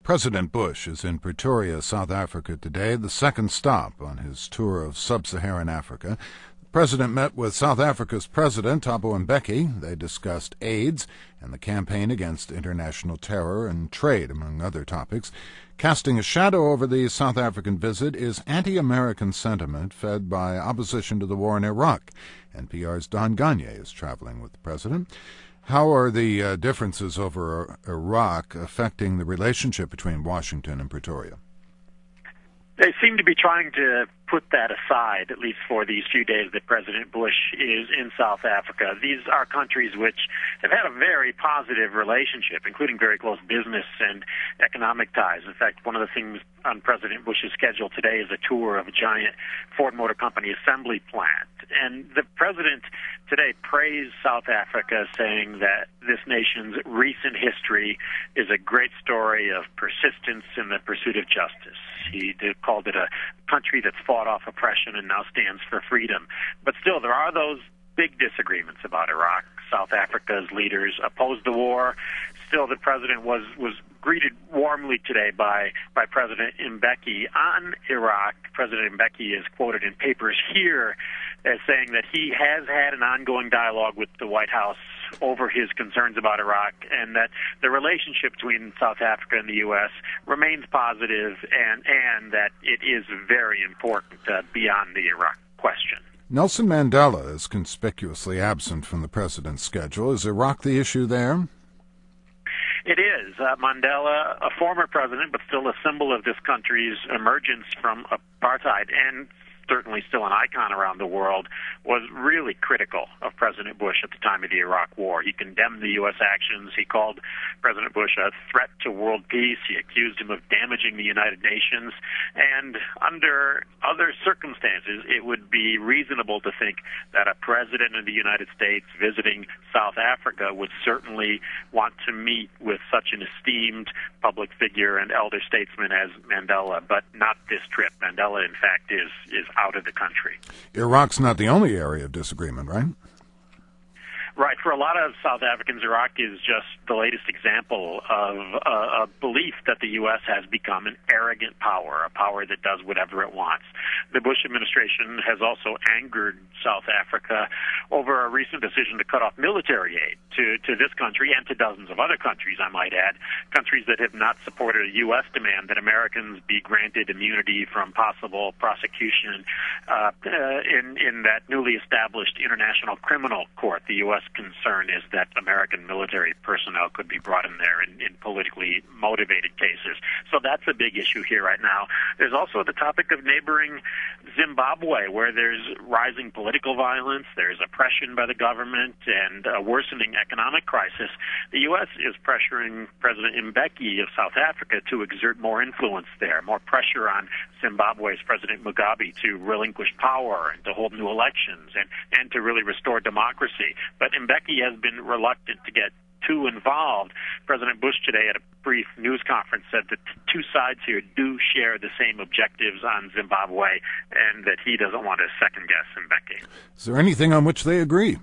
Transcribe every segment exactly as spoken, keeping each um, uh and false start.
President Bush is in Pretoria, South Africa today, the second stop on his tour of sub-Saharan Africa. The president met with South Africa's president, Thabo Mbeki. They discussed AIDS and the campaign against international terror and trade, among other topics. Casting a shadow over the South African visit is anti-American sentiment fed by opposition to the war in Iraq. N P R's Don Ganye is traveling with the president. How are the uh, differences over Iraq affecting the relationship between Washington and Pretoria? They seem to be trying to put that aside, at least for these few days that President Bush is in South Africa. These are countries which have had a very positive relationship, including very close business and economic ties. In fact, one of the things on President Bush's schedule today is a tour of a giant Ford Motor Company assembly plant. And the president today praised South Africa, saying that this nation's recent history is a great story of persistence in the pursuit of justice. He did, called it a country that's fought off oppression and now stands for freedom. But still, there are those big disagreements about Iraq. South Africa's leaders opposed the war. Still, the president was, was greeted warmly today by, by President Mbeki on Iraq. President Mbeki is quoted in papers here as saying that he has had an ongoing dialogue with the White House over his concerns about Iraq, and that the relationship between South Africa and the U S remains positive, and, and that it is very important uh, beyond the Iraq question. Nelson Mandela is conspicuously absent from the president's schedule. Is Iraq the issue there? It is. Uh, Mandela, a former president, but still a symbol of this country's emergence from apartheid, and certainly still an icon around the world, was really critical of President Bush at the time of the Iraq War. He condemned the U S actions. He called President Bush a threat to world peace. He accused him of damaging the United Nations. And under other circumstances, it would be reasonable to think that a president of the United States visiting South Africa would certainly want to meet with such an esteemed public figure and elder statesman as Mandela, but not this trip. Mandela, in fact, is is out of the country. Iraq's not the only area of disagreement, right? Right. For a lot of South Africans, Iraq is just the latest example of uh, a belief that the U S has become an arrogant power, a power that does whatever it wants. The Bush administration has also angered South Africa over a recent decision to cut off military aid to, to this country and to dozens of other countries, I might add, countries that have not supported a U S demand that Americans be granted immunity from possible prosecution uh, in, in that newly established International Criminal Court. The U S concern is that American military personnel could be brought in there in, in politically motivated cases. So that's a big issue here right now. There's also the topic of neighboring Zimbabwe, where there's rising political violence, there's oppression by the government, and a worsening economic crisis. The U S is pressuring President Mbeki of South Africa to exert more influence there, more pressure on Zimbabwe's President Mugabe to relinquish power and to hold new elections and, and to really restore democracy. But Mbeki has been reluctant to get too involved. President Bush today at a brief news conference said that two sides here do share the same objectives on Zimbabwe and that he doesn't want to second-guess Mbeki. Is there anything on which they agree?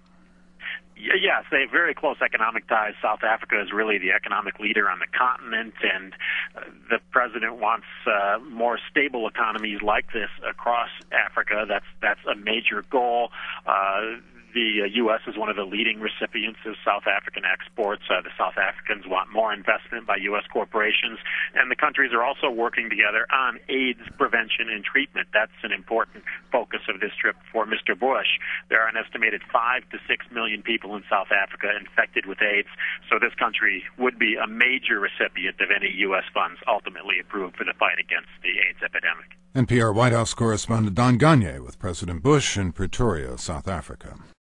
Yes, they have very close economic ties. South Africa is really the economic leader on the continent, and uh, the president wants uh, more stable economies like this across Africa. That's that's a major goal. Uh, The uh, U S is one of the leading recipients of South African exports. Uh, the South Africans want more investment by U S corporations, and the countries are also working together on AIDS prevention and treatment. That's an important focus of this trip for Mister Bush. There are an estimated five to six million people in South Africa infected with AIDS, so this country would be a major recipient of any U S funds ultimately approved for the fight against the AIDS epidemic. N P R White House correspondent Don Ganye with President Bush in Pretoria, South Africa.